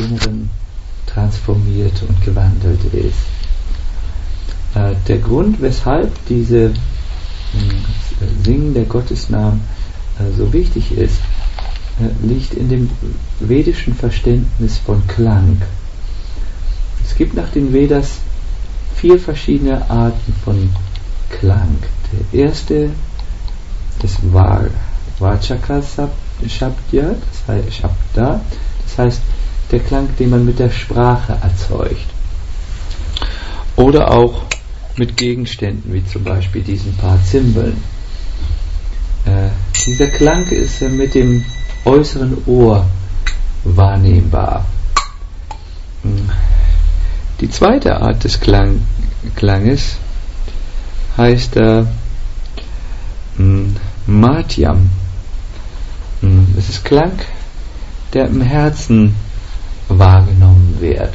Inneren transformiert und gewandelt ist. Der Grund, weshalb diese Singen der Gottesnamen so wichtig ist, liegt in dem vedischen Verständnis von Klang. Es gibt nach den Vedas 4 verschiedene Arten von Klang. Der erste, das Vachaka Shabda, das heißt der Klang, den man mit der Sprache erzeugt. Oder auch mit Gegenständen, wie zum Beispiel diesen paar Zimbeln. Dieser Klang ist mit dem äußeren Ohr wahrnehmbar. Die zweite Art des Klanges heißt Madhyam. Es ist Klang, der im Herzen wahrgenommen wird.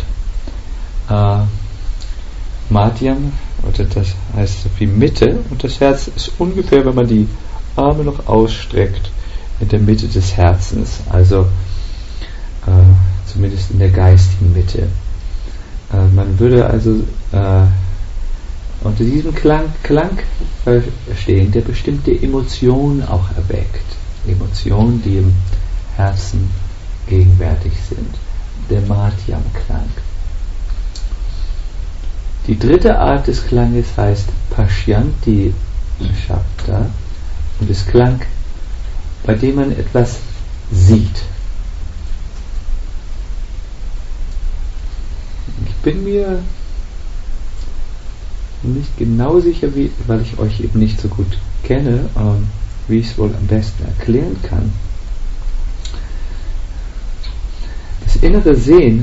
Madhyam, oder das heißt so wie Mitte, und das Herz ist ungefähr, wenn man die Arme noch ausstreckt, in der Mitte des Herzens, also zumindest in der geistigen Mitte. Man würde also unter diesem Klang verstehen, der bestimmte Emotionen auch erweckt. Emotionen, die im Herzen gegenwärtig sind. Der Madhyam-Klang. Die dritte Art des Klanges heißt Pashyanti Shabda und ist Klang, bei dem man etwas sieht. Ich bin mir nicht genau sicher, weil ich euch eben nicht so gut kenne, wie ich es wohl am besten erklären kann. Das innere Sehen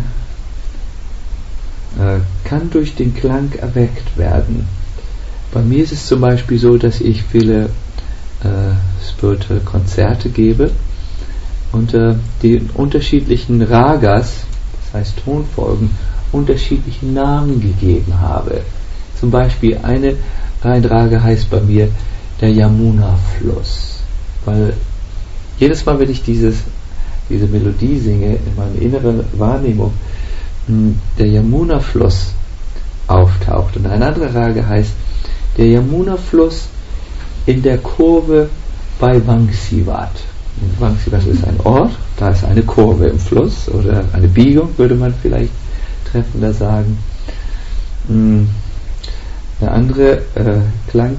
kann durch den Klang erweckt werden. Bei mir ist es zum Beispiel so, dass ich viele spirituelle Konzerte gebe und den unterschiedlichen Ragas, das heißt Tonfolgen, unterschiedliche Namen gegeben habe. Zum Beispiel ein Raga heißt bei mir der Yamuna-Fluss, weil jedes Mal, wenn ich diese Melodie singe, in meiner inneren Wahrnehmung der Yamuna-Fluss auftaucht. Und ein anderer Raga heißt der Yamuna-Fluss in der Kurve bei Vangsivat. Vangsivat ist ein Ort, da ist eine Kurve im Fluss oder eine Biegung, würde man vielleicht treffender sagen. Einen anderen Klang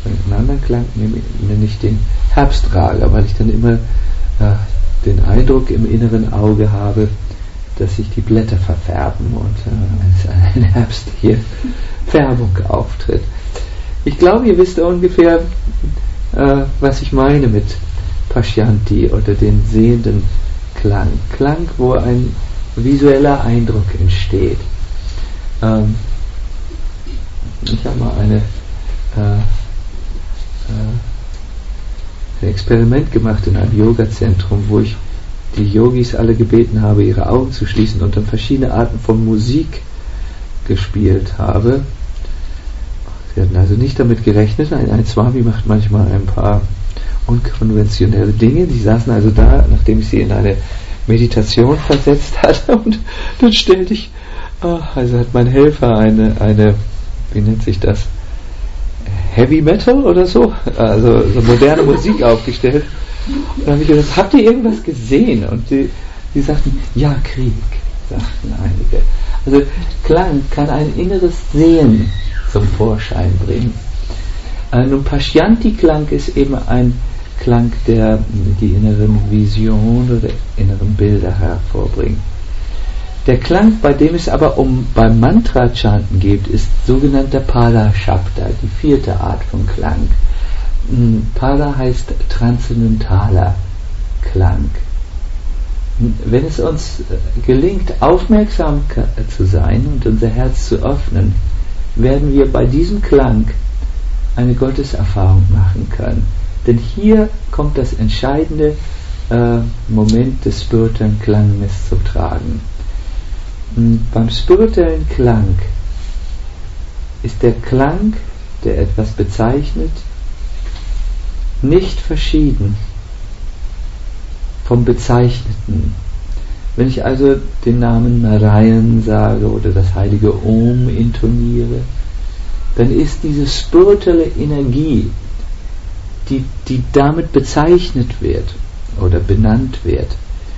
nenne ich den Herbstraga, weil ich dann immer den Eindruck im inneren Auge habe, dass sich die Blätter verfärben und eine herbstliche Färbung auftritt. Ich glaube, ihr wisst ungefähr, was ich meine mit Pashyanti oder den sehenden Klang. Klang, wo ein visueller Eindruck entsteht. Ich habe mal ein Experiment gemacht in einem Yoga-Zentrum, wo ich die Yogis alle gebeten habe, ihre Augen zu schließen und dann verschiedene Arten von Musik gespielt habe. Sie hatten also nicht damit gerechnet. Ein Swami macht manchmal ein paar unkonventionelle Dinge. Die saßen also da, nachdem ich sie in eine Meditation versetzt hatte, und dann stellte ich, also hat mein Helfer eine wie nennt sich das? Heavy Metal oder so? Also so moderne Musik aufgestellt. Und dann habe ich gesagt, habt ihr irgendwas gesehen? Und die sagten, ja, Krieg, sagten einige. Also Klang kann ein inneres Sehen zum Vorschein bringen. Nun, Pashyanti-Klang ist eben ein Klang, der die inneren Visionen oder inneren Bilder hervorbringt. Der Klang, bei dem es aber beim Mantra-Chanten geht, ist sogenannter Pada Shabda, die vierte Art von Klang. Pada heißt transzendentaler Klang. Wenn es uns gelingt, aufmerksam zu sein und unser Herz zu öffnen, werden wir bei diesem Klang eine Gotteserfahrung machen können. Denn hier kommt das entscheidende Moment des spirituellen Klanges zum Tragen. Beim spirituellen Klang ist der Klang, der etwas bezeichnet, nicht verschieden vom Bezeichneten. Wenn ich also den Namen Narayan sage oder das heilige Om intoniere, dann ist diese spirituelle Energie, die damit bezeichnet wird oder benannt wird,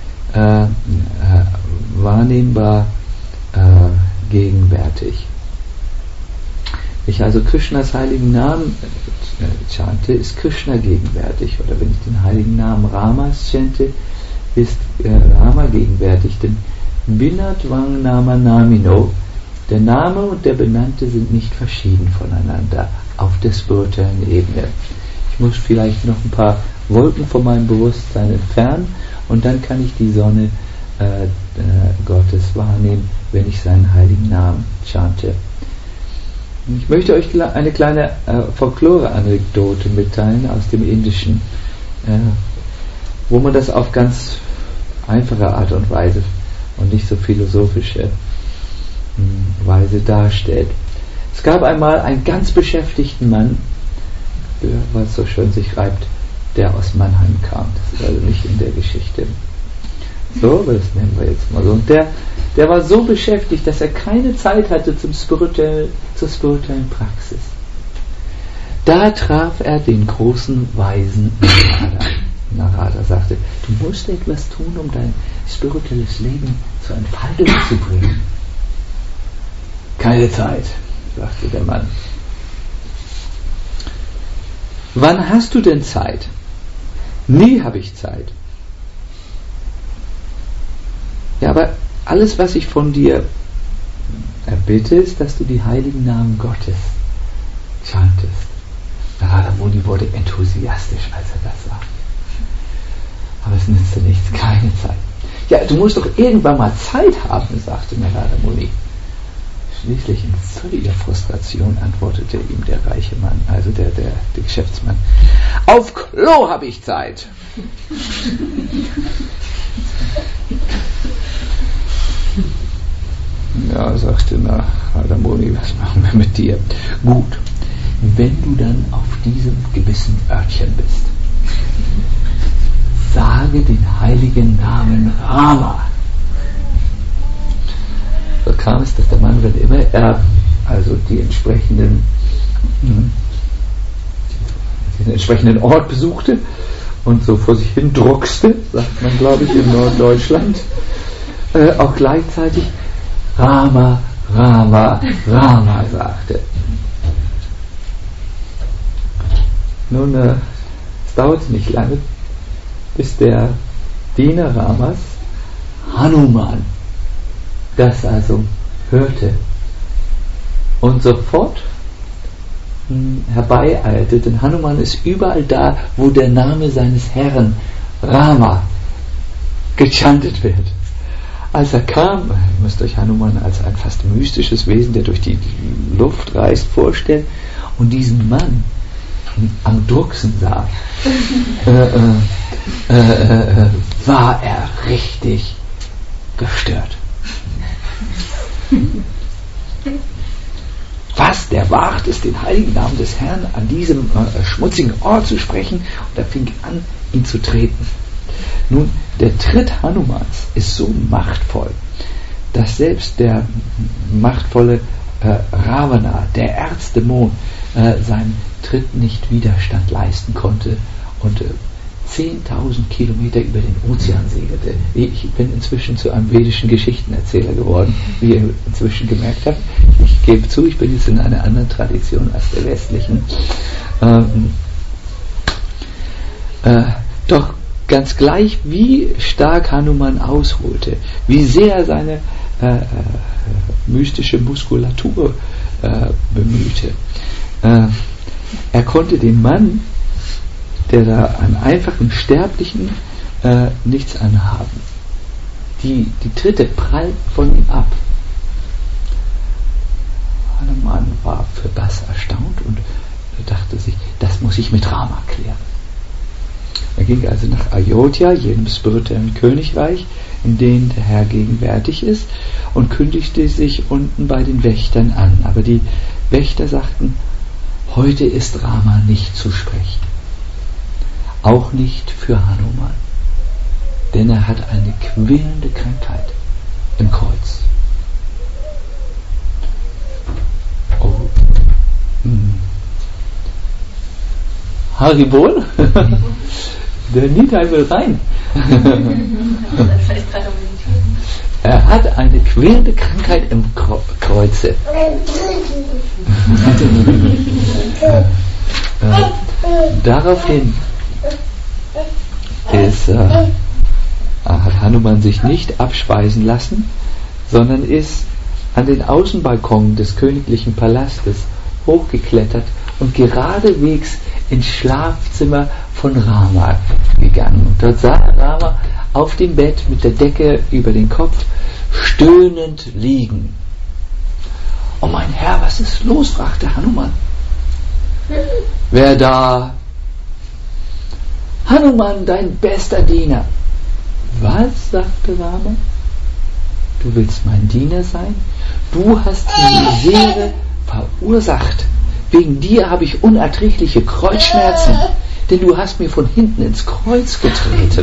wahrnehmbar gegenwärtig. Wenn ich also Krishnas heiligen Namen chante, ist Krishna gegenwärtig. Oder wenn ich den heiligen Namen Ramas chante, ist Rama gegenwärtig. Denn Binat Vang Nama Namino, der Name und der Benannte sind nicht verschieden voneinander auf der spirituellen Ebene. Ich muss vielleicht noch ein paar Wolken von meinem Bewusstsein entfernen und dann kann ich die Sonne Gottes wahrnehmen, wenn ich seinen heiligen Namen chante. Ich möchte euch eine kleine Folklore-Anekdote mitteilen aus dem Indischen, wo man das auf ganz einfache Art und Weise und nicht so philosophische Weise darstellt. Es gab einmal einen ganz beschäftigten Mann, was so schön sich reibt, der aus Mannheim kam. Das ist also nicht in der Geschichte. So, aber das nennen wir jetzt mal so. Und der war so beschäftigt, dass er keine Zeit hatte zur spirituellen Praxis. Da traf er den großen Weisen Narada. Narada sagte, du musst etwas tun, um dein spirituelles Leben zur Entfaltung zu bringen. Keine Zeit, sagte der Mann. Wann hast du denn Zeit? Nie habe ich Zeit. Ja, aber alles, was ich von dir erbitte, ist, dass du die heiligen Namen Gottes chantest. Narada Muni wurde enthusiastisch, als er das sagte. Aber es nützte nichts, keine Zeit. Ja, du musst doch irgendwann mal Zeit haben, sagte Narada Muni. Schließlich in völliger Frustration antwortete ihm der reiche Mann, also der Geschäftsmann: Auf Klo habe ich Zeit. Ja, sagte Narada Muni, was machen wir mit dir? Gut, wenn du dann auf diesem gewissen Örtchen bist, sage den heiligen Namen Rama. So kam es, dass der Mann, wenn immer er also den entsprechenden Ort besuchte und so vor sich hin druckste, sagt man glaube ich in Norddeutschland, auch gleichzeitig Rama, Rama, Rama sagte. Nun, es dauerte nicht lange, bis der Diener Ramas, Hanuman, das also hörte und sofort herbeieilte, denn Hanuman ist überall da, wo der Name seines Herrn Rama gechantet wird. Als er kam, ihr müsst euch Hanuman als ein fast mystisches Wesen, der durch die Luft reist, vorstellen, und diesen Mann am Drucksen sah, war er richtig gestört. Was, der wagt es, den heiligen Namen des Herrn an diesem schmutzigen Ort zu sprechen? Und er fing an, ihn zu treten. Nun, der Tritt Hanumans ist so machtvoll, dass selbst der machtvolle Ravana, der Erzdämon, seinem Tritt nicht Widerstand leisten konnte und 10.000 Kilometer über den Ozean segelte. Ich bin inzwischen zu einem vedischen Geschichtenerzähler geworden, wie ihr inzwischen gemerkt habt. Ich gebe zu, ich bin jetzt in einer anderen Tradition als der westlichen. Doch ganz gleich, wie stark Hanuman ausholte, wie sehr seine mystische Muskulatur bemühte, er konnte dem Mann, der da einem einfachen Sterblichen nichts anhaben. Die Tritte prallten von ihm ab. Hanuman war für das erstaunt und dachte sich, das muss ich mit Rama klären. Er ging also nach Ayodhya, jenem spirituellen Königreich, in dem der Herr gegenwärtig ist, und kündigte sich unten bei den Wächtern an. Aber die Wächter sagten, heute ist Rama nicht zu sprechen. Auch nicht für Hanuman. denn er hat eine quälende Krankheit im Kreuz. Oh. Haribol? Der Nitai will rein. Er hat eine quälende Krankheit im Kreuze. Daraufhin hat Hanuman sich nicht abspeisen lassen, sondern ist an den Außenbalkon des königlichen Palastes hochgeklettert und geradewegs ins Schlafzimmer von Rama gegangen. Und dort sah Rama auf dem Bett mit der Decke über den Kopf stöhnend liegen. »Oh mein Herr, was ist los?« fragte Hanuman. »Wer da?« »Hanuman, dein bester Diener.« »Was?« sagte Rama. »Du willst mein Diener sein? Du hast die Misere verursacht. Wegen dir habe ich unerträgliche Kreuzschmerzen, denn du hast mir von hinten ins Kreuz getreten.«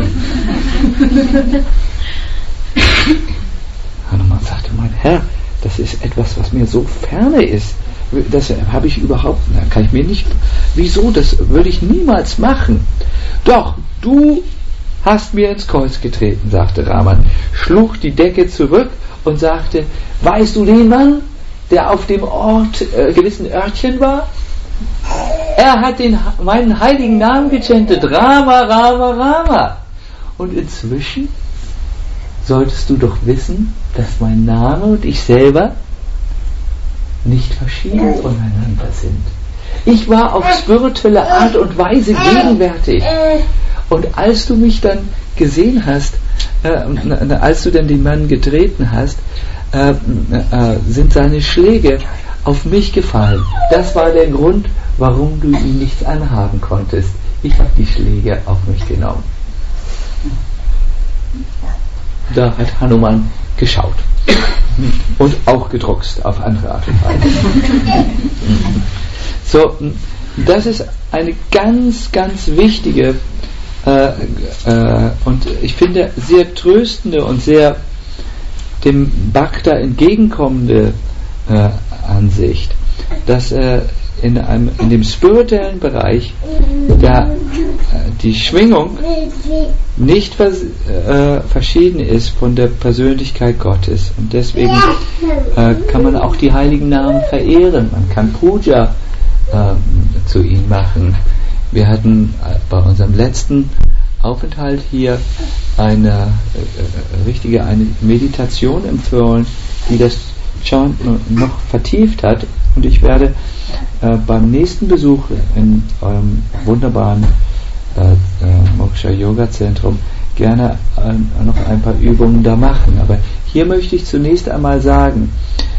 Hanuman sagte, mein Herr, das ist etwas, was mir so ferne ist. Das habe ich überhaupt, kann ich mir nicht, wieso, das würde ich niemals machen. Doch, du hast mir ins Kreuz getreten, sagte Rama, schlug die Decke zurück und sagte, weißt du den Mann, der auf dem gewissen Örtchen war? Er hat meinen heiligen Namen gechantet, Rama, Rama, Rama. Und inzwischen solltest du doch wissen, dass mein Name und ich selber nicht verschieden voneinander sind. Ich war auf spirituelle Art und Weise gegenwärtig. Und als du mich dann gesehen hast, als du dann den Mann getreten hast, sind seine Schläge auf mich gefallen. Das war der Grund, warum du ihm nichts anhaben konntest. Ich habe die Schläge auf mich genommen. Da hat Hanuman geschaut und auch gedruckst auf andere Art und Weise. So, das ist eine ganz, ganz wichtige und ich finde sehr tröstende und sehr dem Bhakta entgegenkommende Ansicht, dass in dem spirituellen Bereich die Schwingung nicht verschieden ist von der Persönlichkeit Gottes. Und deswegen kann man auch die heiligen Namen verehren. Man kann Puja zu ihnen machen. Wir hatten bei unserem letzten Aufenthalt hier eine Meditation empfohlen, die das Chanten noch vertieft hat. Und ich werde beim nächsten Besuch in eurem wunderbaren Moksha Yoga Zentrum gerne noch ein paar Übungen da machen. Aber hier möchte ich zunächst einmal sagen,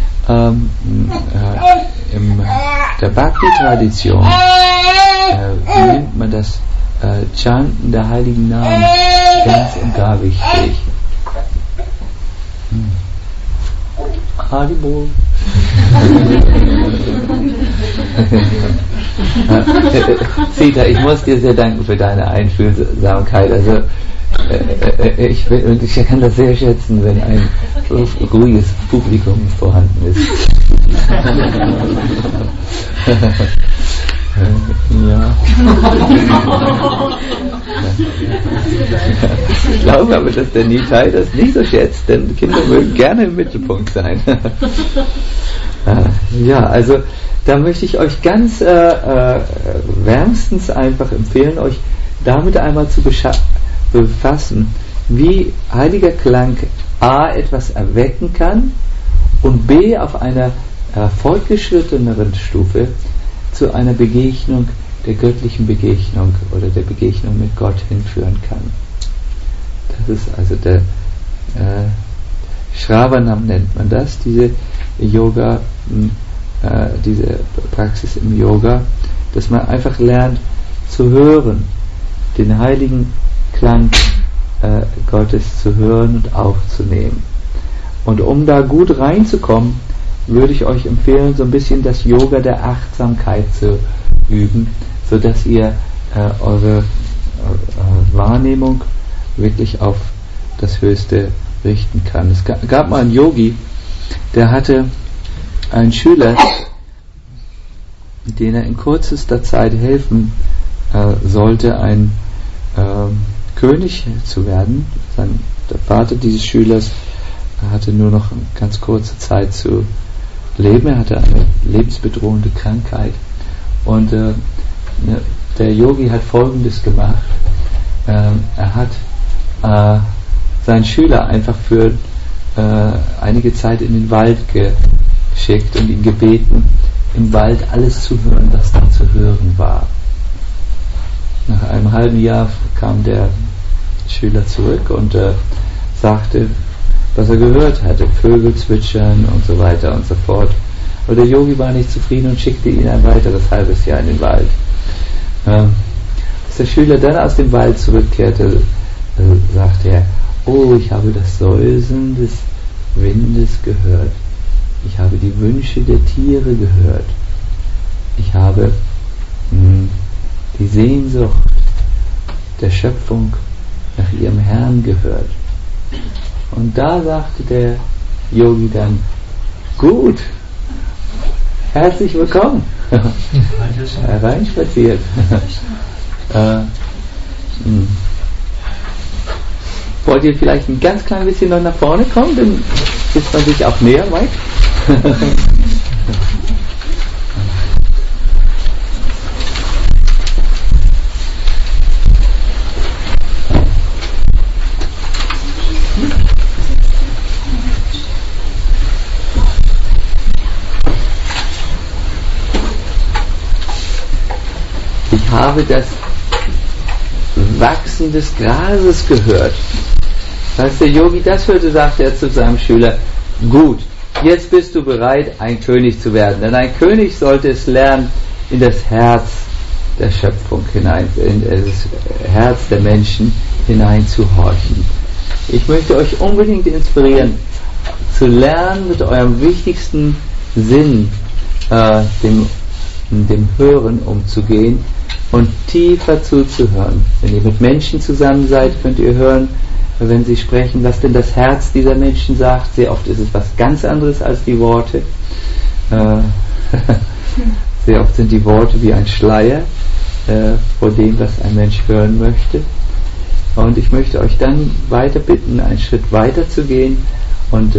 in der Bhakti-Tradition nimmt man das Chanten der heiligen Namen ganz und gar wichtig. Haribol. Sita, ich muss dir sehr danken für deine Einfühlsamkeit. Also ich kann das sehr schätzen, wenn ein ruhiges Publikum vorhanden ist. Ja. Ich glaube aber, dass der Nitai das nicht so schätzt, denn Kinder mögen gerne im Mittelpunkt sein. Ja, also da möchte ich euch ganz wärmstens einfach empfehlen, euch damit einmal zu befassen, wie heiliger Klang A etwas erwecken kann und B auf einer fortgeschritteneren Stufe zu einer Begegnung, der göttlichen Begegnung oder der Begegnung mit Gott hinführen kann. Das ist also der Shravanam nennt man das, diese Yoga, diese Praxis im Yoga, dass man einfach lernt zu hören, den heiligen Klang Gottes zu hören und aufzunehmen. Und um da gut reinzukommen, würde ich euch empfehlen, so ein bisschen das Yoga der Achtsamkeit zu üben, sodass ihr eure Wahrnehmung wirklich auf das Höchste richten kann. Es gab mal einen Yogi, der hatte einen Schüler, den er in kürzester Zeit helfen sollte, ein König zu werden. Der Vater dieses Schülers hatte nur noch eine ganz kurze Zeit zu leben. Er hatte eine lebensbedrohende Krankheit. Und der Yogi hat Folgendes gemacht. Er hat seinen Schüler einfach für einige Zeit in den Wald geschickt und ihn gebeten, im Wald alles zu hören, was da zu hören war. Nach einem halben Jahr kam der Schüler zurück und sagte, was er gehört hatte, Vögel zwitschern und so weiter und so fort. Aber der Yogi war nicht zufrieden und schickte ihn ein weiteres halbes Jahr in den Wald. Als der Schüler dann aus dem Wald zurückkehrte, sagte er, oh, ich habe das Säuseln des Windes gehört. Ich habe die Wünsche der Tiere gehört. Ich habe die Sehnsucht der Schöpfung nach ihrem Herrn gehört. Und da sagte der Yogi dann, gut, herzlich willkommen. Hereinspaziert. Wollt ihr vielleicht ein ganz klein bisschen noch nach vorne kommen, dann ist man sich auch näher weit. Ich habe das Wachsen des Grases gehört. Als der Yogi das hörte, sagte er zu seinem Schüler, gut, jetzt bist du bereit, ein König zu werden. Denn ein König sollte es lernen, in das Herz der Schöpfung hinein, in das Herz der Menschen hineinzuhorchen. Ich möchte euch unbedingt inspirieren, zu lernen, mit eurem wichtigsten Sinn, dem Hören umzugehen und tiefer zuzuhören. Wenn ihr mit Menschen zusammen seid, könnt ihr hören, wenn sie sprechen, was denn das Herz dieser Menschen sagt. Sehr oft ist es was ganz anderes als die Worte. Sehr oft sind die Worte wie ein Schleier vor dem, was ein Mensch hören möchte. Und ich möchte euch dann weiter bitten, einen Schritt weiter zu gehen und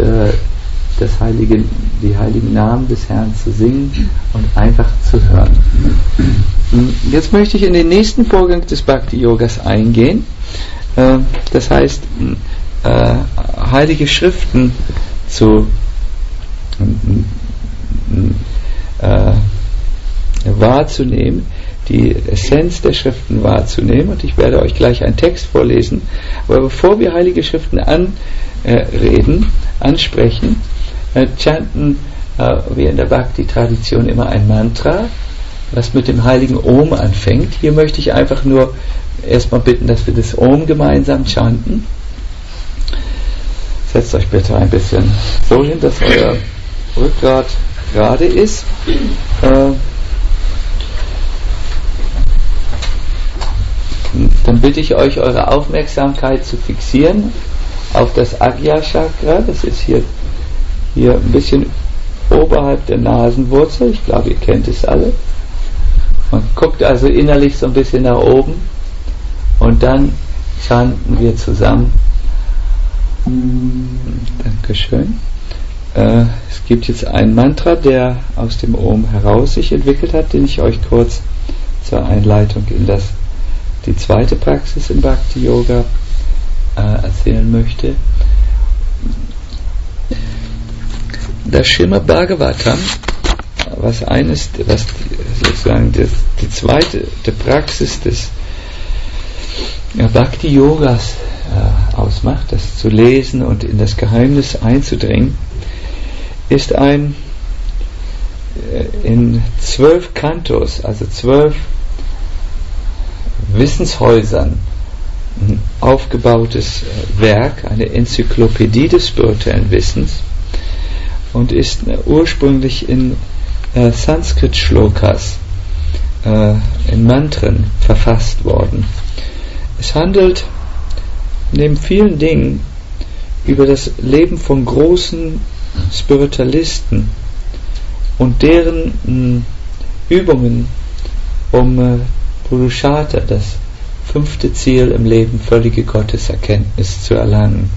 die heiligen Namen des Herrn zu singen und einfach zu hören. Jetzt möchte ich in den nächsten Vorgang des Bhakti-Yogas eingehen. Das heißt, heilige Schriften wahrzunehmen, die Essenz der Schriften wahrzunehmen, und ich werde euch gleich einen Text vorlesen. Aber bevor wir heilige Schriften ansprechen, chanten wir in der Bhakti-Tradition immer ein Mantra, was mit dem heiligen Om anfängt. Hier möchte ich einfach nur erstmal bitten, dass wir das Om gemeinsam chanten. Setzt euch bitte ein bisschen so hin, dass euer Rückgrat gerade ist. Dann bitte ich euch, eure Aufmerksamkeit zu fixieren auf das Agya Chakra. Das ist hier ein bisschen oberhalb der Nasenwurzel. Ich glaube, ihr kennt es alle. Man guckt also innerlich so ein bisschen nach oben und dann chanten wir zusammen. Dankeschön. Es gibt jetzt ein Mantra, der aus dem Om heraus sich entwickelt hat, den ich euch kurz zur Einleitung in die zweite Praxis im Bhakti Yoga erzählen möchte. Das Srimad Bhagavatam, was sozusagen die zweite Praxis des Bhakti Yogas ausmacht, das zu lesen und in das Geheimnis einzudringen, ist in 12 Kantos, also 12 Wissenshäusern aufgebautes Werk, eine Enzyklopädie des spirituellen Wissens, und ist ursprünglich in Sanskrit-Shlokas, in Mantren verfasst worden. Es handelt neben vielen Dingen über das Leben von großen Spiritualisten und deren Übungen, um Purushartha, das 5. Ziel im Leben, völlige Gotteserkenntnis zu erlangen.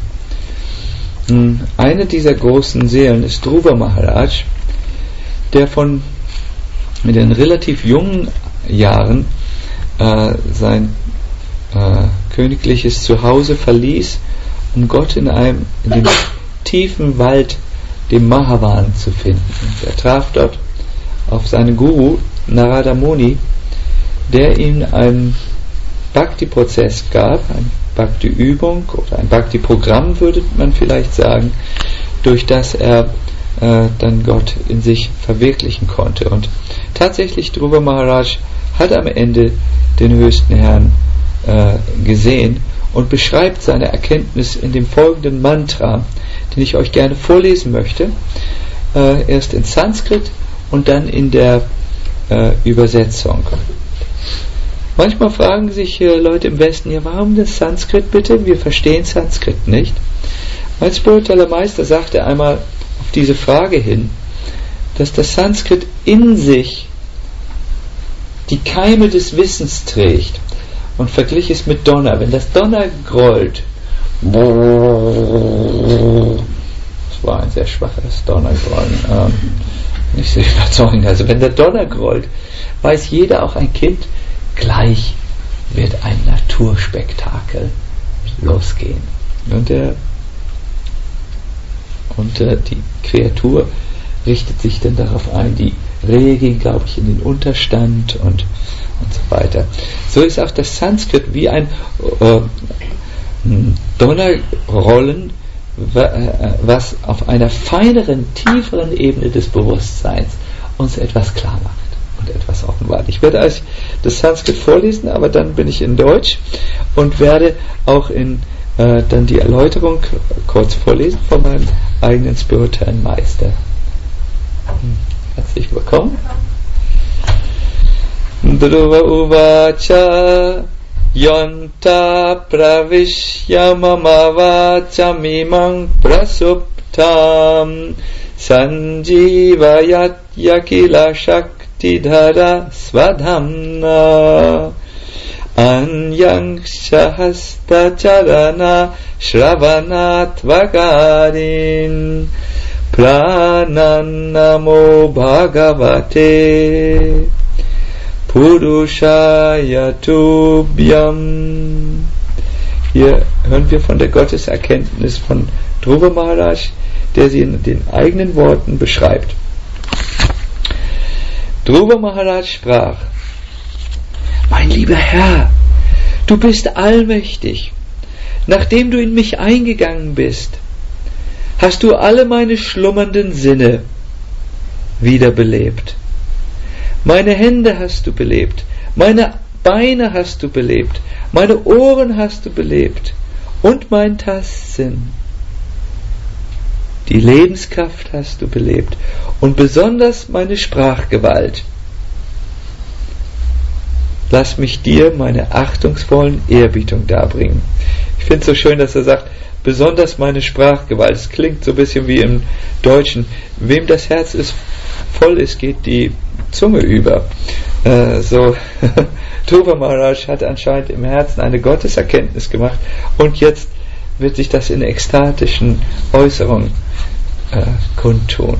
Eine dieser großen Seelen ist Dhruva Maharaj, der mit den relativ jungen Jahren sein königliches Zuhause verließ, um Gott in dem tiefen Wald, dem Mahavan, zu finden. Er traf dort auf seinen Guru Narada Muni, der ihm einen Bhakti-Prozess gab, eine Bhakti-Übung oder ein Bhakti-Programm, würde man vielleicht sagen, durch das er dann Gott in sich verwirklichen konnte. Und tatsächlich, Dhruva Maharaj hat am Ende den höchsten Herrn gesehen und beschreibt seine Erkenntnis in dem folgenden Mantra, den ich euch gerne vorlesen möchte, erst in Sanskrit und dann in der Übersetzung. Manchmal fragen sich Leute im Westen, ja, warum das Sanskrit bitte? Wir verstehen Sanskrit nicht. Mein spiritueller Meister sagte einmal auf diese Frage hin, dass das Sanskrit in sich die Keime des Wissens trägt und verglich es mit Donner. Wenn das Donner grollt, das war ein sehr schwaches Donnergrollen, nicht sehr überzeugend. Also wenn der Donner grollt, weiß jeder, auch ein Kind, gleich wird ein Naturspektakel losgehen. Und die Kreatur richtet sich dann darauf ein. Die Rehe gehen, glaube ich, in den Unterstand und so weiter. So ist auch das Sanskrit wie ein Donnerrollen, was auf einer feineren, tieferen Ebene des Bewusstseins uns etwas klar macht und etwas offenbart. Ich werde euch das Sanskrit vorlesen, aber dann bin ich in Deutsch und werde auch dann die Erläuterung kurz vorlesen von meinem eigenen spirituellen Meister. Herzlich willkommen. Dhruva uvacha yonta pravishya mama vachamimang prasuptam sanjivayat yakila shaktidhara svadhamna anyang shahasta charana shravanattvagarin pranannamo bhagavate Purushaya Tubhyam. Hier hören wir von der Gotteserkenntnis von Dhruva Maharaj, der sie in den eigenen Worten beschreibt. Dhruva Maharaj sprach: Mein lieber Herr, du bist allmächtig. Nachdem du in mich eingegangen bist, hast du alle meine schlummernden Sinne wiederbelebt. Meine Hände hast du belebt, meine Beine hast du belebt, meine Ohren hast du belebt und mein Tastsinn. Die Lebenskraft hast du belebt und besonders meine Sprachgewalt. Lass mich dir meine achtungsvollen Ehrbietung darbringen. Ich finde es so schön, dass er sagt, besonders meine Sprachgewalt. Es klingt so ein bisschen wie im Deutschen. Wem das Herz voll ist, geht die Zunge über. Dhruva Maharaj hat anscheinend im Herzen eine Gotteserkenntnis gemacht und jetzt wird sich das in ekstatischen Äußerungen kundtun.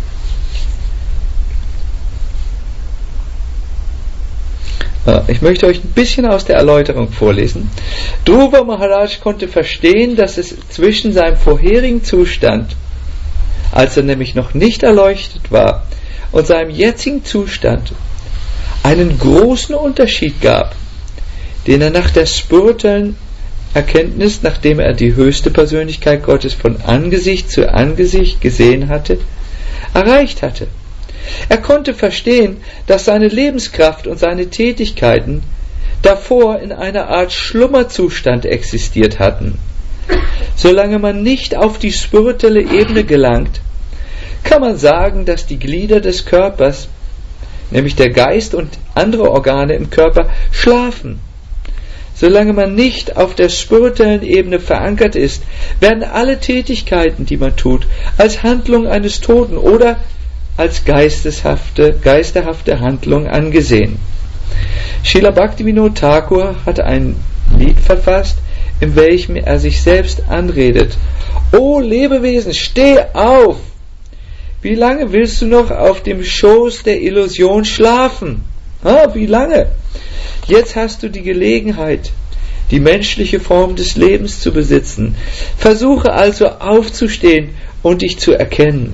Ich möchte euch ein bisschen aus der Erläuterung vorlesen. Dhruva Maharaj konnte verstehen, dass es zwischen seinem vorherigen Zustand, als er nämlich noch nicht erleuchtet war, und seinem jetzigen Zustand einen großen Unterschied gab, den er nach der spirituellen Erkenntnis, nachdem er die höchste Persönlichkeit Gottes von Angesicht zu Angesicht gesehen hatte, erreicht hatte. Er konnte verstehen, dass seine Lebenskraft und seine Tätigkeiten davor in einer Art Schlummerzustand existiert hatten. Solange man nicht auf die spirituelle Ebene gelangt, kann man sagen, dass die Glieder des Körpers, nämlich der Geist und andere Organe im Körper, schlafen. solange man nicht auf der spirituellen Ebene verankert ist, werden alle Tätigkeiten, die man tut, als Handlung eines Toten oder als geisterhafte Handlung angesehen. Srila Bhaktivinoda Thakur hat ein Lied verfasst, in welchem er sich selbst anredet. O Lebewesen, steh auf! Wie lange willst du noch auf dem Schoß der Illusion schlafen? Wie lange? Jetzt hast du die Gelegenheit, die menschliche Form des Lebens zu besitzen. Versuche also aufzustehen und dich zu erkennen.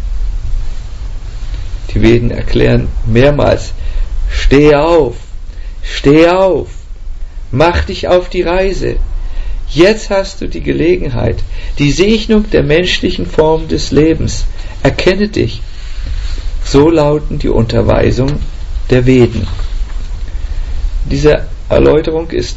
Die Veden erklären mehrmals, steh auf, mach dich auf die Reise. Jetzt hast du die Gelegenheit, die Segnung der menschlichen Form des Lebens. Erkenne dich. So lauten die Unterweisungen der Veden. Diese Erläuterung ist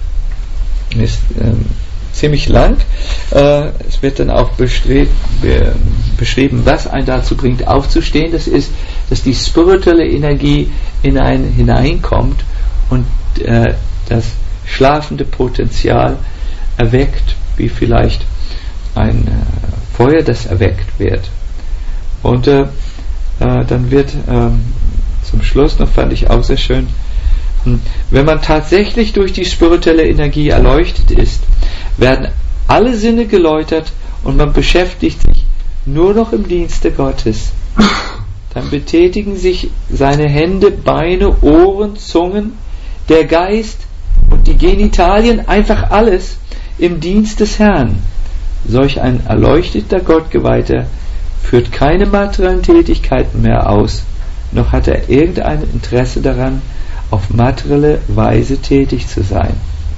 ziemlich lang. Es wird dann auch beschrieben, was einen dazu bringt, aufzustehen. Das ist, dass die spirituelle Energie in einen hineinkommt und das schlafende Potenzial erweckt, wie vielleicht ein Feuer, das erweckt wird. Und dann wird zum Schluss noch, fand ich auch sehr schön, wenn man tatsächlich durch die spirituelle Energie erleuchtet ist, werden alle Sinne geläutert und man beschäftigt sich nur noch im Dienste Gottes. Dann betätigen sich seine Hände, Beine, Ohren, Zungen, der Geist und die Genitalien, einfach alles im Dienst des Herrn. Solch ein erleuchteter Gottgeweihter führt keine materiellen Tätigkeiten mehr aus, noch hat er irgendein Interesse daran, auf materielle Weise tätig zu sein.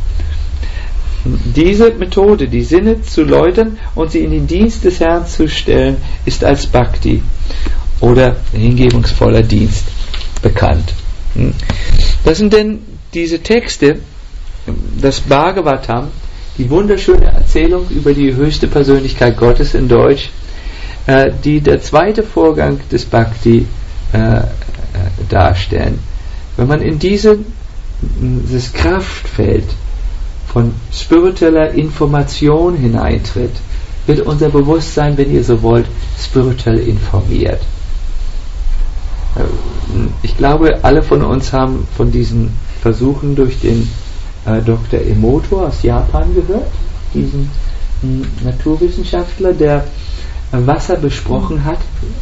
Diese Methode, die Sinne zu läutern und sie in den Dienst des Herrn zu stellen, ist als Bhakti oder hingebungsvoller Dienst bekannt. Das sind denn diese Texte, das Bhagavatam, die wunderschöne Erzählung über die höchste Persönlichkeit Gottes in Deutsch, die der zweite Vorgang des Bhakti darstellen. Wenn man in dieses Kraftfeld von spiritueller Information hineintritt, wird unser Bewusstsein, wenn ihr so wollt, spirituell informiert. Ich glaube, alle von uns haben von diesen Versuchen durch den Dr. Emoto aus Japan gehört, diesen Naturwissenschaftler, der Wasser besprochen hat.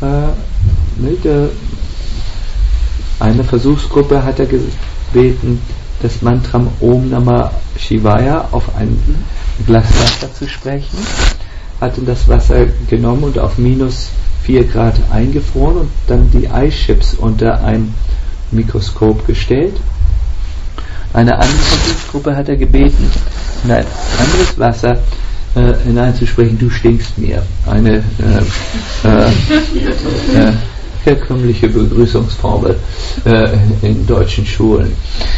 Eine Versuchsgruppe hat er gebeten, das Mantra Om Namah Shivaya auf ein Glas Wasser zu sprechen, hatten das Wasser genommen und auf -4 Grad eingefroren und dann die Eischips unter ein Mikroskop gestellt. Eine andere Versuchsgruppe hat er gebeten, in ein anderes Wasser hineinzusprechen, du stinkst mir. Eine herkömmliche Begrüßungsformel in deutschen Schulen.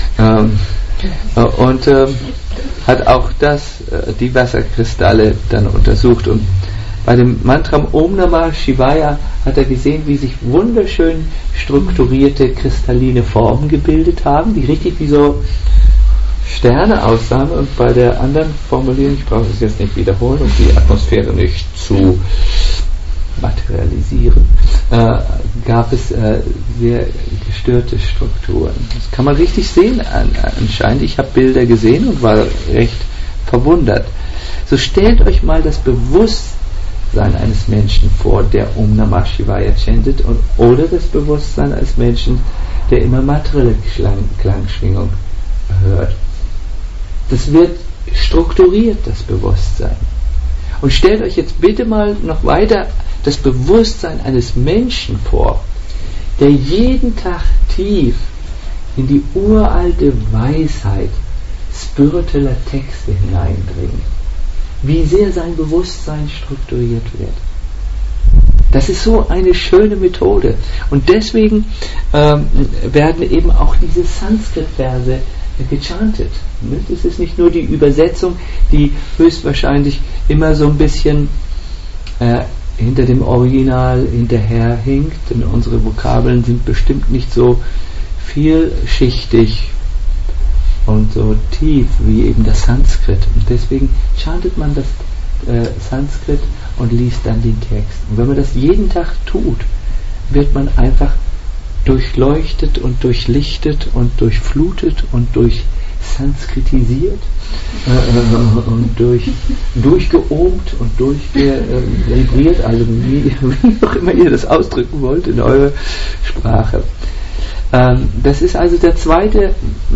Und hat auch die Wasserkristalle dann untersucht. Und bei dem Mantra Om Namah Shivaya hat er gesehen, wie sich wunderschön strukturierte kristalline Formen gebildet haben, die richtig wie so Sterne aussahen. Und bei der anderen Formulierung, ich brauche es jetzt nicht wiederholen, um die Atmosphäre nicht zu materialisieren, gab es sehr gestörte Strukturen. Das kann man richtig sehen anscheinend. Ich habe Bilder gesehen und war recht verwundert. So stellt euch mal das Bewusstsein eines Menschen vor, der Om Namah Shivaya chantet, oder das Bewusstsein eines Menschen, der immer materielle Klangschwingung hört. Das wird strukturiert, das Bewusstsein. Und stellt euch jetzt bitte mal noch weiter das Bewusstsein eines Menschen vor, der jeden Tag tief in die uralte Weisheit spiritueller Texte hineindringt. Wie sehr sein Bewusstsein strukturiert wird. Das ist so eine schöne Methode. Und deswegen werden eben auch diese Sanskrit-Verse gechantet. Das ist nicht nur die Übersetzung, die höchstwahrscheinlich immer so ein bisschen hinter dem Original hinterherhinkt, denn unsere Vokabeln sind bestimmt nicht so vielschichtig und so tief wie eben das Sanskrit. Und deswegen chantet man das Sanskrit und liest dann den Text. Und wenn man das jeden Tag tut, wird man einfach durchleuchtet und durchlichtet und durchflutet und durchsanskritisiert und durchgeohmt und durchvibriert, also wie auch immer ihr das ausdrücken wollt in eurer Sprache. Das ist also der zweite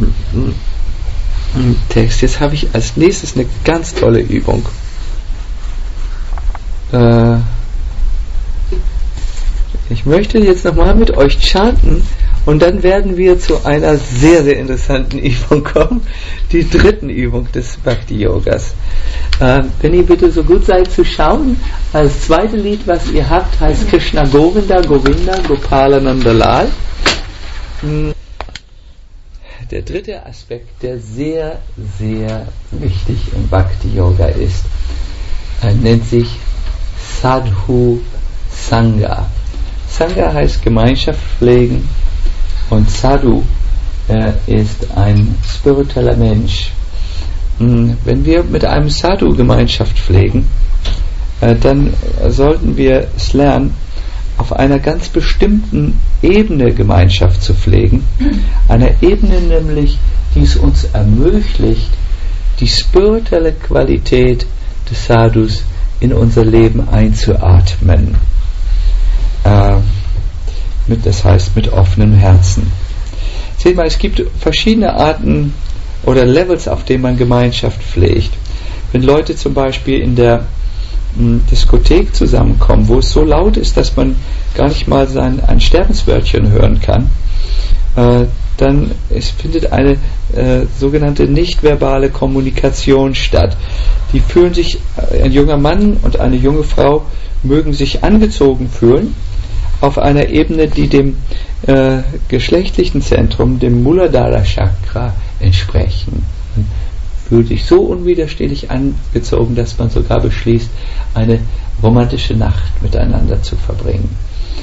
Text. Jetzt habe ich als nächstes eine ganz tolle Übung. Ich möchte jetzt nochmal mit euch chanten und dann werden wir zu einer sehr, sehr interessanten Übung kommen, die dritten Übung des Bhakti-Yogas. Wenn ihr bitte so gut seid zu schauen, das zweite Lied, was ihr habt, heißt Krishna Govinda, Govinda, Gopala Nandalal. Der dritte Aspekt, der sehr, sehr wichtig im Bhakti-Yoga ist, nennt sich Sadhu Sangha. Sangha heißt Gemeinschaft pflegen und Sadhu ist ein spiritueller Mensch. Wenn wir mit einem Sadhu Gemeinschaft pflegen, dann sollten wir es lernen, auf einer ganz bestimmten Ebene Gemeinschaft zu pflegen. Einer Ebene nämlich, die es uns ermöglicht, die spirituelle Qualität des Sadhus in unser Leben einzuatmen. Das heißt mit offenem Herzen. Seht mal, es gibt verschiedene Arten oder Levels, auf denen man Gemeinschaft pflegt. Wenn Leute zum Beispiel in der Diskothek zusammenkommen, wo es so laut ist, dass man gar nicht mal ein Sterbenswörtchen hören kann, dann findet eine sogenannte nicht-verbale Kommunikation statt. Die fühlen sich, ein junger Mann und eine junge Frau mögen sich angezogen fühlen, auf einer Ebene, die dem geschlechtlichen Zentrum, dem Muladhara Chakra entsprechen. Man fühlt sich so unwiderstehlich angezogen, dass man sogar beschließt, eine romantische Nacht miteinander zu verbringen.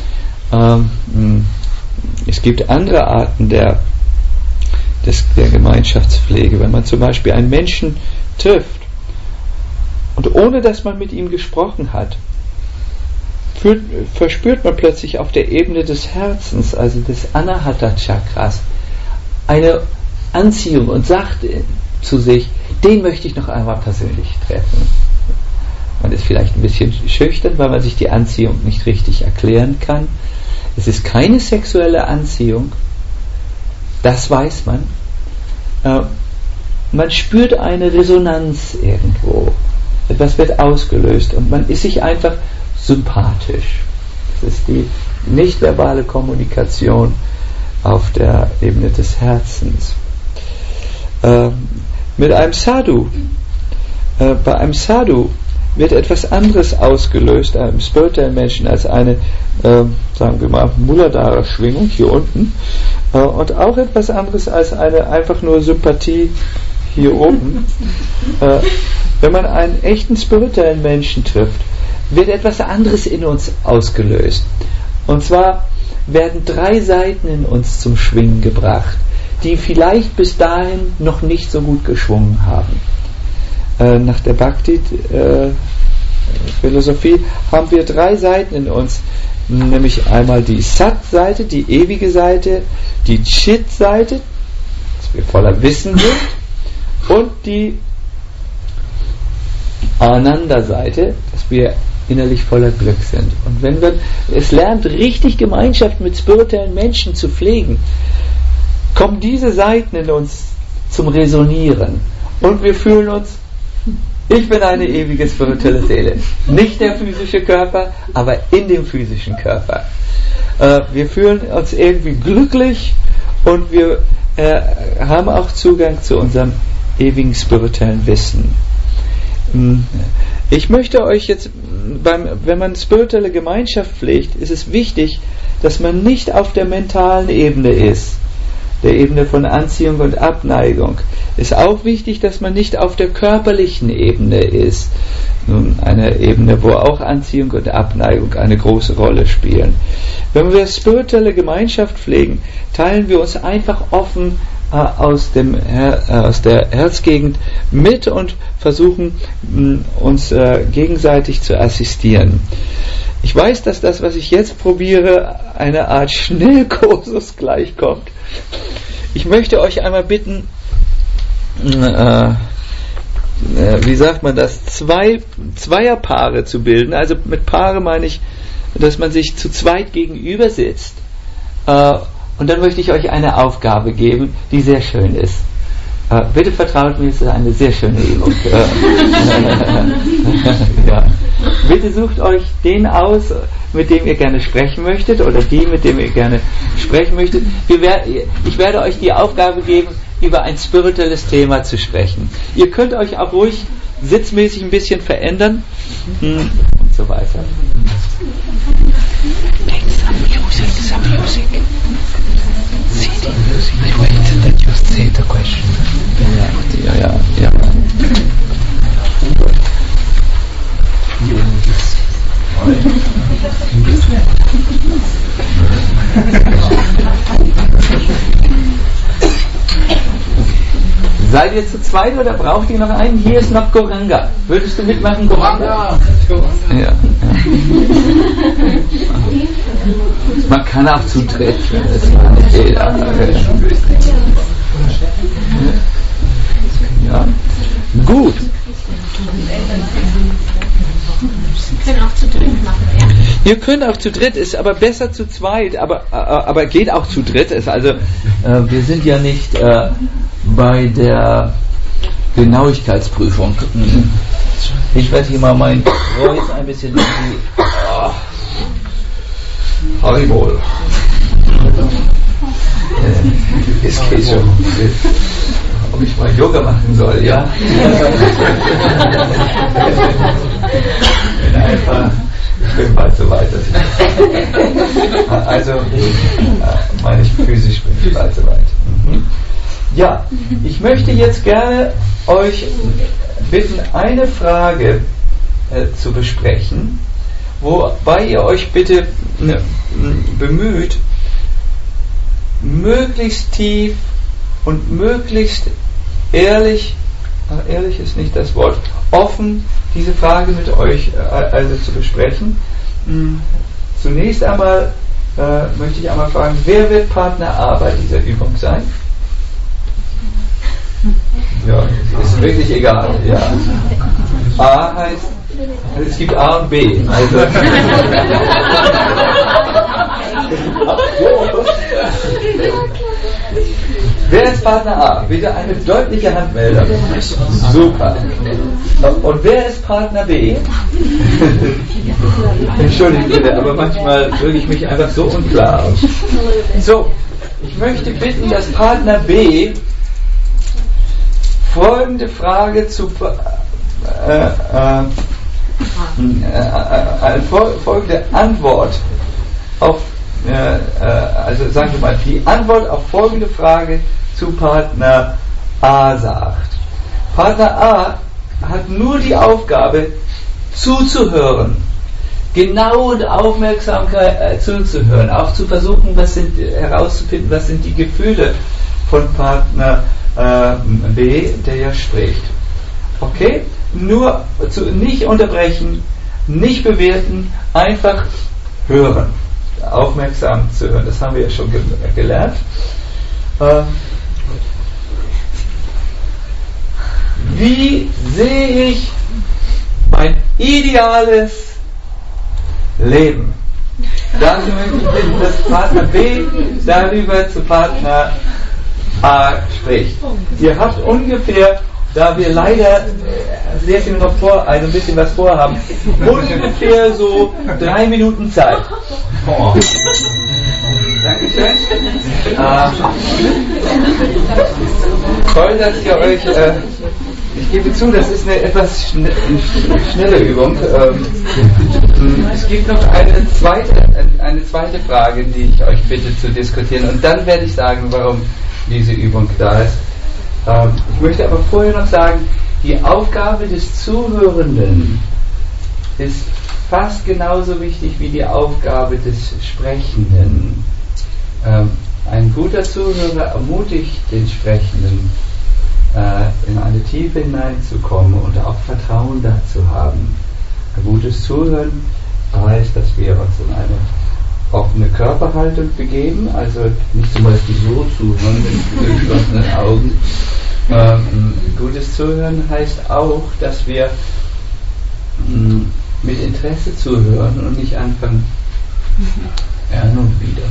Es gibt andere Arten der Gemeinschaftspflege. Wenn man zum Beispiel einen Menschen trifft und ohne dass man mit ihm gesprochen hat, verspürt man plötzlich auf der Ebene des Herzens, also des Anahata Chakras, eine Anziehung und sagt zu sich, den möchte ich noch einmal persönlich treffen. Man ist vielleicht ein bisschen schüchtern, weil man sich die Anziehung nicht richtig erklären kann. Es ist keine sexuelle Anziehung, das weiß man. Man spürt eine Resonanz irgendwo. Etwas wird ausgelöst und man ist sich einfach sympathisch. Das ist die nicht-verbale Kommunikation auf der Ebene des Herzens. Mit einem Sadhu, bei einem Sadhu wird etwas anderes ausgelöst, einem spirituellen Menschen, als eine, sagen wir mal, Muladhara-Schwingung hier unten, und auch etwas anderes als eine einfach nur Sympathie hier oben. Wenn man einen echten spirituellen Menschen trifft, wird etwas anderes in uns ausgelöst. Und zwar werden 3 Seiten in uns zum Schwingen gebracht, die vielleicht bis dahin noch nicht so gut geschwungen haben. Nach der Bhakti-Philosophie haben wir 3 Seiten in uns, nämlich einmal die Sat-Seite, die ewige Seite, die Chit-Seite, dass wir voller Wissen sind, und die Ananda-Seite, dass wir innerlich voller Glück sind. Und wenn man es lernt, richtig Gemeinschaft mit spirituellen Menschen zu pflegen, kommen diese Seiten in uns zum Resonieren und wir fühlen uns, ich bin eine ewige spirituelle Seele. Nicht der physische Körper, aber in dem physischen Körper. Wir fühlen uns irgendwie glücklich und wir haben auch Zugang zu unserem ewigen spirituellen Wissen. Ich möchte euch jetzt, wenn man spirituelle Gemeinschaft pflegt, ist es wichtig, dass man nicht auf der mentalen Ebene ist, der Ebene von Anziehung und Abneigung. Ist auch wichtig, dass man nicht auf der körperlichen Ebene ist, eine Ebene, wo auch Anziehung und Abneigung eine große Rolle spielen. Wenn wir spirituelle Gemeinschaft pflegen, teilen wir uns einfach offen aus der Herzgegend mit und versuchen uns gegenseitig zu assistieren. Ich weiß, dass das, was ich jetzt probiere, eine Art Schnellkursus gleichkommt. Ich möchte euch einmal bitten, wie sagt man das, Zweierpaare zu bilden. Also mit Paare meine ich, dass man sich zu zweit gegenüber sitzt. Und dann möchte ich euch eine Aufgabe geben, die sehr schön ist. Bitte vertraut mir, es ist eine sehr schöne Übung. Ja. Bitte sucht euch den aus, mit dem ihr gerne sprechen möchtet, oder die, mit dem ihr gerne sprechen möchtet. Ich werde euch die Aufgabe geben, über ein spirituelles Thema zu sprechen. Ihr könnt euch auch ruhig sitzmäßig ein bisschen verändern und so weiter. Some music. See the music. I wait that you say the question. Ja. Seid ihr zu zweit oder braucht ihr noch einen? Hier ist noch Goranga. Würdest du mitmachen, Goranga? Ja. Man kann auch zu dritt, wenn es mal nicht geht. Ja. Gut. Wir können auch zu dritt machen, ja. Ihr könnt auch zu dritt, ist aber besser zu zweit, aber geht auch zu dritt. Ist also, wir sind ja nicht bei der Genauigkeitsprüfung. Ich werde hier mal mein Kreuz ein bisschen Haribol. Es geht schon. Ob ich mal Yoga machen soll, ja? Einfach, ich bin bald so weit. Also, meine ich physisch bin ich bald so weit. Ja, ich möchte jetzt gerne euch bitten, eine Frage zu besprechen, wobei ihr euch bitte bemüht, möglichst tief und möglichst ehrlich ist nicht das Wort, offen diese Frage mit euch also zu besprechen. Zunächst einmal möchte ich einmal fragen, wer wird Partner A bei dieser Übung sein? Ja, ist wirklich egal. Ja. A heißt, es gibt A und B. Also wer ist Partner A? Bitte eine deutliche Handmeldung. Super. Und wer ist Partner B? Entschuldigt bitte, aber manchmal drücke ich mich einfach so unklar aus. So, ich möchte bitten, dass Partner B folgende Frage folgende Antwort auf, also sagen wir mal, die Antwort auf folgende Frage zu Partner A sagt. Partner A hat nur die Aufgabe, zuzuhören, genau und aufmerksam zuzuhören, auch zu versuchen, herauszufinden, was sind die Gefühle von Partner B, der ja spricht. Okay? Nur nicht unterbrechen, nicht bewerten, einfach hören. Aufmerksam zu hören. Das haben wir ja schon gelernt. Wie sehe ich mein ideales Leben? Dazu möchte ich bitten, dass Partner B darüber zu Partner A spricht. Ihr habt ungefähr, da wir leider sehr viel noch ein bisschen was vorhaben, ungefähr so 3 Minuten Zeit. Dankeschön. Toll, dass ihr euch, ich gebe zu, das ist eine etwas schnelle Übung. Es gibt noch eine zweite Frage, die ich euch bitte zu diskutieren, und dann werde ich sagen, warum diese Übung da ist. Ich möchte aber vorher noch sagen, die Aufgabe des Zuhörenden ist fast genauso wichtig wie die Aufgabe des Sprechenden. Ein guter Zuhörer ermutigt den Sprechenden, in eine Tiefe hineinzukommen und auch Vertrauen dazu haben. Ein gutes Zuhören heißt, dass wir uns in eine offene Körperhaltung begeben, also nicht zum Beispiel so zuhören mit geschlossenen Augen. Gutes Zuhören heißt auch, dass wir mit Interesse zuhören und nicht anfangen, ja, nun wieder.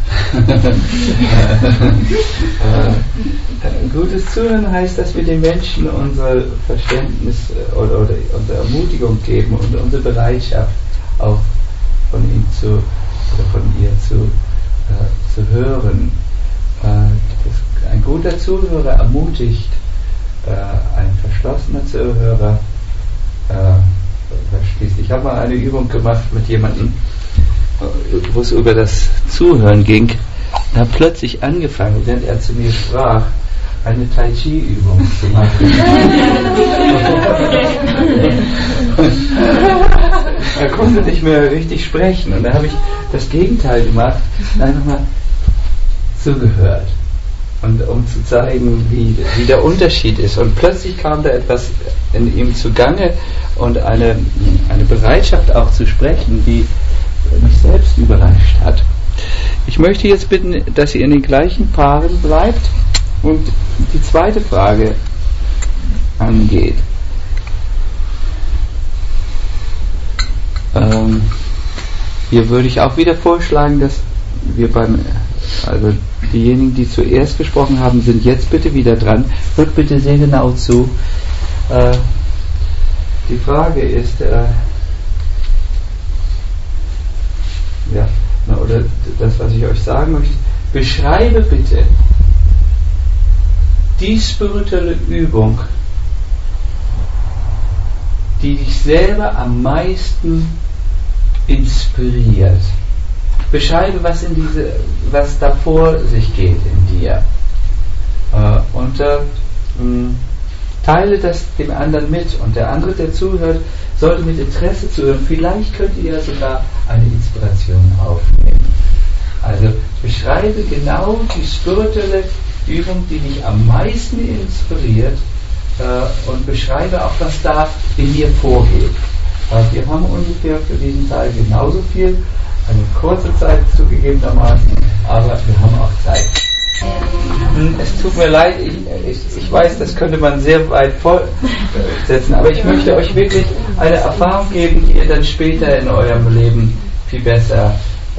Gutes Zuhören heißt, dass wir den Menschen unser Verständnis oder unsere Ermutigung geben und unsere Bereitschaft auch von ihm oder von ihr zu hören. Ein guter Zuhörer ermutigt, ein verschlossener Zuhörer verschließt. Ich habe mal eine Übung gemacht mit jemandem, wo es über das Zuhören ging. Er hat plötzlich angefangen, während er zu mir sprach, eine Tai Chi Übung zu machen. Er konnte nicht mehr richtig sprechen und da habe ich das Gegenteil gemacht, einfach mal zugehört. Und um zu zeigen, wie der Unterschied ist. Und plötzlich kam da etwas in ihm zugange und eine Bereitschaft auch zu sprechen, die mich selbst überrascht hat. Ich möchte jetzt bitten, dass ihr in den gleichen Paaren bleibt und die zweite Frage angeht. Hier würde ich auch wieder vorschlagen, dass wir also diejenigen, die zuerst gesprochen haben, sind jetzt bitte wieder dran. Hört bitte sehr genau zu. Die Frage ist, oder das, was ich euch sagen möchte, beschreibe bitte die spirituelle Übung, die dich selber am meisten inspiriert. Beschreibe, was da vor sich geht in dir. Und teile das dem anderen mit. Und der andere, der zuhört, sollte mit Interesse zuhören. Vielleicht könnt ihr ja sogar eine Inspiration aufnehmen. Also beschreibe genau die spirituelle Übung, die dich am meisten inspiriert, und beschreibe auch, was da in dir vorgeht. Wir haben ungefähr für diesen Teil genauso viel, eine kurze Zeit zugegebenermaßen, aber wir haben auch Zeit. Es tut mir leid, ich weiß, das könnte man sehr weit fortsetzen, aber ich möchte euch wirklich eine Erfahrung geben, die ihr dann später in eurem Leben viel besser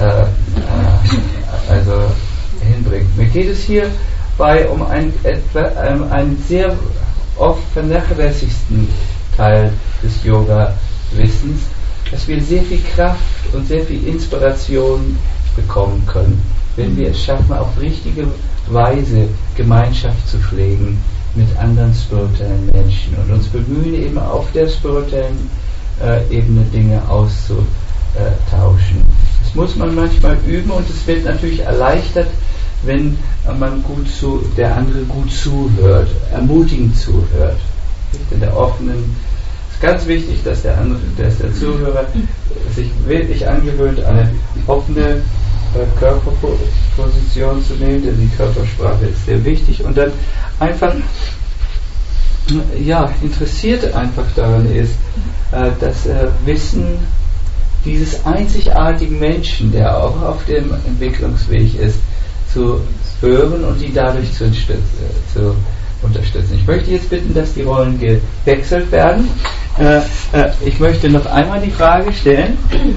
hinbringt. Mir geht es hierbei um einen sehr oft vernachlässigsten Teil des Yoga-Wissens, dass wir sehr viel Kraft und sehr viel Inspiration bekommen können, wenn wir es schaffen, auf richtige Weise Gemeinschaft zu pflegen mit anderen spirituellen Menschen und uns bemühen, eben auf der spirituellen Ebene Dinge auszutauschen. Das muss man manchmal üben und es wird natürlich erleichtert, wenn man der andere gut zuhört, ermutigend zuhört. In der offenen, es ist ganz wichtig, dass der Zuhörer sich wirklich angewöhnt, eine offene Körperposition zu nehmen, denn die Körpersprache ist sehr wichtig und dann einfach interessiert einfach daran ist, das Wissen dieses einzigartigen Menschen, der auch auf dem Entwicklungsweg ist, zu hören und die dadurch zu unterstützen. Ich möchte jetzt bitten, dass die Rollen gewechselt werden. Ich möchte noch einmal die Frage stellen,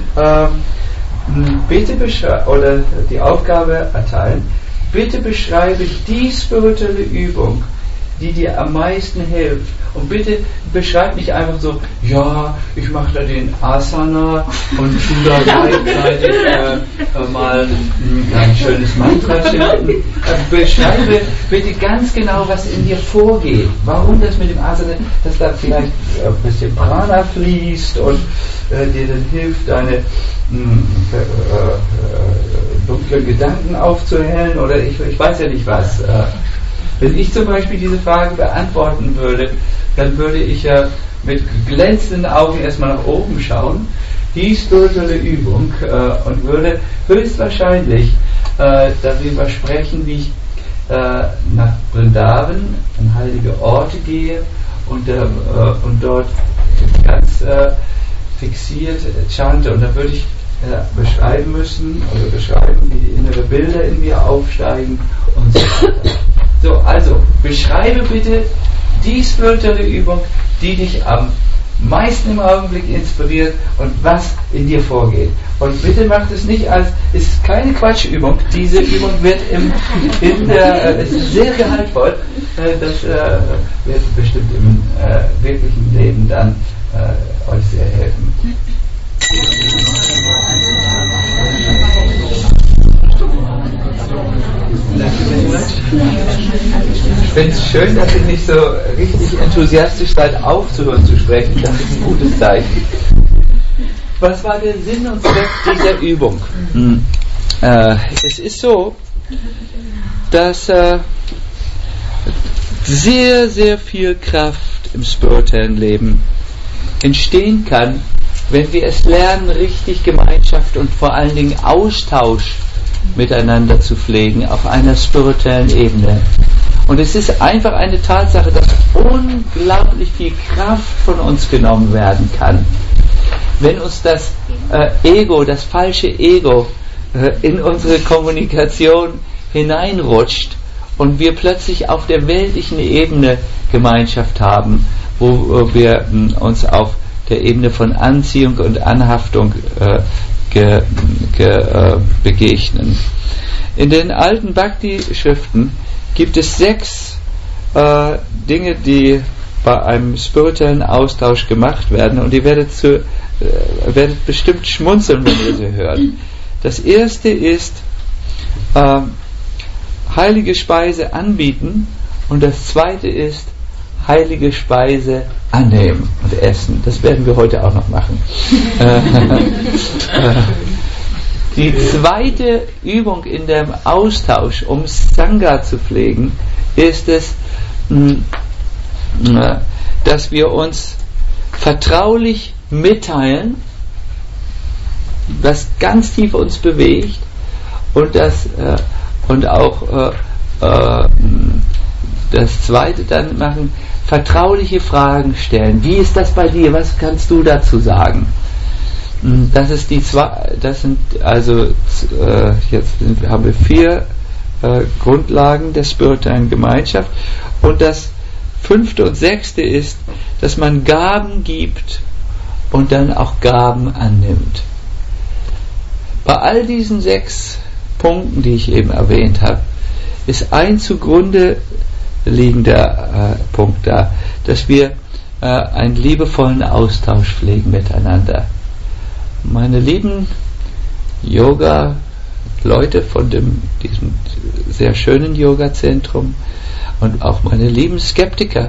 oder die Aufgabe erteilen, bitte beschreibe die spirituelle Übung, die dir am meisten hilft. Und bitte beschreib nicht einfach so, ich mache da den Asana und tu da gleichzeitig mal ein schönes Mantra schicken. Beschreibe bitte ganz genau, was in dir vorgeht. Warum das mit dem Asana, dass da vielleicht ein bisschen Prana fließt und dir dann hilft, deine dunklen Gedanken aufzuhellen oder ich weiß ja nicht was. Wenn ich zum Beispiel diese Frage beantworten würde, dann würde ich ja mit glänzenden Augen erstmal nach oben schauen, die spirituelle Übung, und würde höchstwahrscheinlich darüber sprechen, wie ich nach Vrindavan, an heilige Orte gehe und dort ganz fixiert chante. Und da würde ich beschreiben, wie die innere Bilder in mir aufsteigen und so weiter. So, also, beschreibe bitte die spirituelle Übung, die dich am meisten im Augenblick inspiriert und was in dir vorgeht. Und bitte macht es nicht als, es ist keine Quatschübung, diese Übung wird es ist sehr gehaltvoll, das wird bestimmt im wirklichen Leben dann euch sehr helfen. Ich finde es schön, dass ihr nicht so richtig enthusiastisch seid, aufzuhören zu sprechen. Das ist ein gutes Zeichen. Was war der Sinn und Zweck dieser Übung? Es ist so, dass sehr, sehr viel Kraft im spirituellen Leben entstehen kann, wenn wir es lernen, richtig Gemeinschaft und vor allen Dingen Austausch miteinander zu pflegen auf einer spirituellen Ebene. Und es ist einfach eine Tatsache, dass unglaublich viel Kraft von uns genommen werden kann, wenn uns das Ego, das falsche Ego in unsere Kommunikation hineinrutscht und wir plötzlich auf der weltlichen Ebene Gemeinschaft haben, wo wir uns auf der Ebene von Anziehung und Anhaftung begegnen. In den alten Bhakti-Schriften gibt es 6 Dinge, die bei einem spirituellen Austausch gemacht werden, und ihr werdet bestimmt schmunzeln, wenn ihr sie hört. Das erste ist heilige Speise anbieten, und das zweite ist heilige Speise annehmen und essen. Das werden wir heute auch noch machen. Die zweite Übung in dem Austausch, um Sangha zu pflegen, ist es, dass wir uns vertraulich mitteilen, was ganz tief uns bewegt, und auch das zweite dann machen, vertrauliche Fragen stellen. Wie ist das bei dir? Was kannst du dazu sagen? Das ist haben wir 4 Grundlagen der spirituellen Gemeinschaft. Und das 5. und 6. ist, dass man Gaben gibt und dann auch Gaben annimmt. Bei all diesen 6 Punkten, die ich eben erwähnt habe, ist ein zugrunde liegender Punkt da, dass wir einen liebevollen Austausch pflegen miteinander. Meine lieben Yoga-Leute von diesem sehr schönen Yoga-Zentrum und auch meine lieben Skeptiker,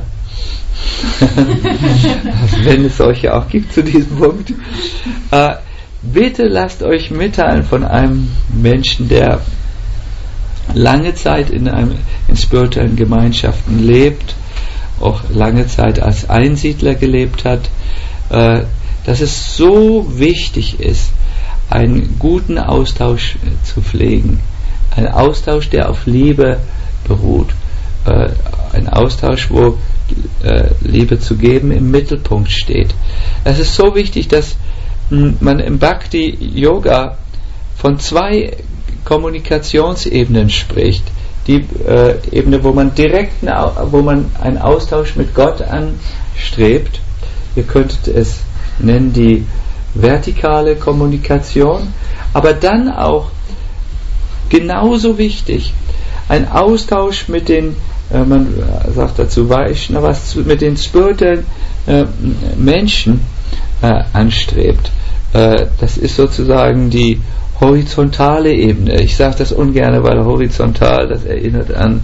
wenn es solche auch gibt zu diesem Punkt, bitte lasst euch mitteilen von einem Menschen, der lange Zeit in spirituellen Gemeinschaften lebt, auch lange Zeit als Einsiedler gelebt hat, dass es so wichtig ist, einen guten Austausch zu pflegen. Ein Austausch, der auf Liebe beruht. Ein Austausch, wo Liebe zu geben im Mittelpunkt steht. Es ist so wichtig, dass man im Bhakti-Yoga von 2 Kommunikationsebenen spricht. Die Ebene, wo man einen Austausch mit Gott anstrebt. Ihr könntet es nennen die vertikale Kommunikation, aber dann auch genauso wichtig ein Austausch mit den, man sagt dazu Vaishnavas, mit den spirituellen Menschen anstrebt. Das ist sozusagen die horizontale Ebene. Ich sage das ungern, weil horizontal, das erinnert an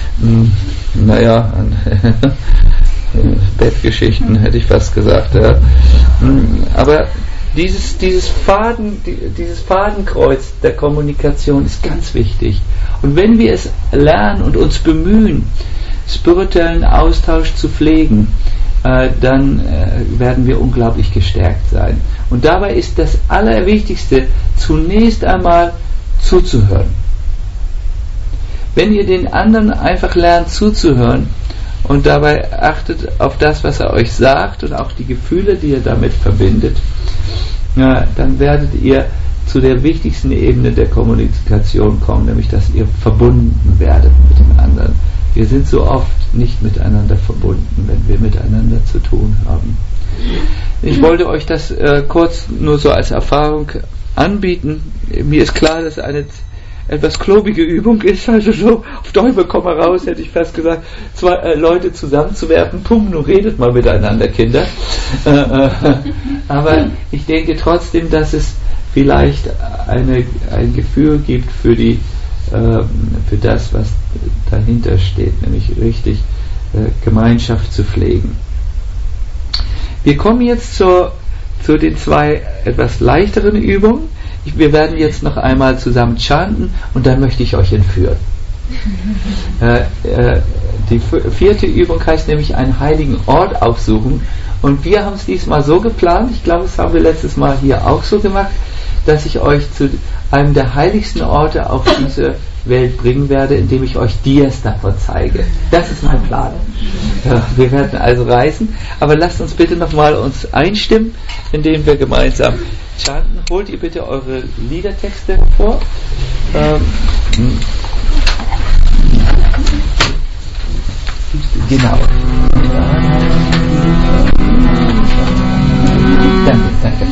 Bettgeschichten, hätte ich fast gesagt. Ja. Aber dieses Fadenkreuz der Kommunikation ist ganz wichtig. Und wenn wir es lernen und uns bemühen, spirituellen Austausch zu pflegen, dann werden wir unglaublich gestärkt sein. Und dabei ist das Allerwichtigste, zunächst einmal zuzuhören. Wenn ihr den anderen einfach lernt zuzuhören und dabei achtet auf das, was er euch sagt und auch die Gefühle, die ihr damit verbindet, dann werdet ihr zu der wichtigsten Ebene der Kommunikation kommen, nämlich dass ihr verbunden werdet mit dem anderen. Wir sind so oft nicht miteinander verbunden, wenn wir miteinander zu tun haben. Ich wollte euch das kurz nur so als Erfahrung anbieten. Mir ist klar, dass eine etwas klobige Übung ist, also so auf Teufel komm raus, hätte ich fast gesagt, zwei Leute zusammenzuwerfen, nun redet mal miteinander, Kinder. Aber ich denke trotzdem, dass es vielleicht ein Gefühl gibt für das, was dahinter steht, nämlich richtig Gemeinschaft zu pflegen. Wir kommen jetzt zu den zwei etwas leichteren Übungen. Wir werden jetzt noch einmal zusammen chanten und dann möchte ich euch entführen. Die vierte Übung heißt nämlich einen heiligen Ort aufsuchen, und wir haben es diesmal so geplant, ich glaube, das haben wir letztes Mal hier auch so gemacht, dass ich euch zu einem der heiligsten Orte auf diese Welt bringen werde, indem ich euch Dias davon zeige. Das ist mein Plan. Wir werden also reisen, aber lasst uns bitte nochmal uns einstimmen, indem wir gemeinsam chanten. Holt ihr bitte eure Liedertexte vor. Genau. Danke.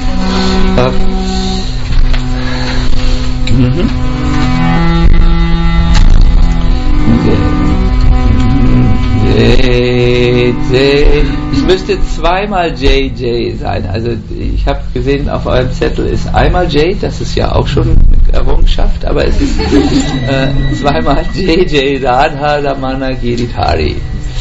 Es müsste zweimal JJ sein. Also ich habe gesehen, auf eurem Zettel ist einmal J, das ist ja auch schon eine Errungenschaft, aber es ist zweimal JJ Radha Ramana Giridhari.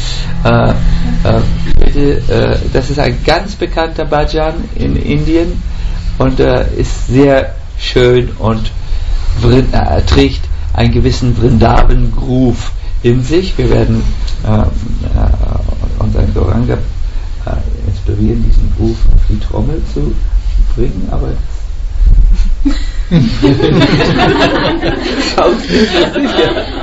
Das ist ein ganz bekannter Bhajan in Indien und ist sehr schön und trägt einen gewissen Vrindavan-Groove in sich. Wir werden unseren Gauranga inspirieren, diesen Groove auf die Trommel zu bringen, aber schaut nicht.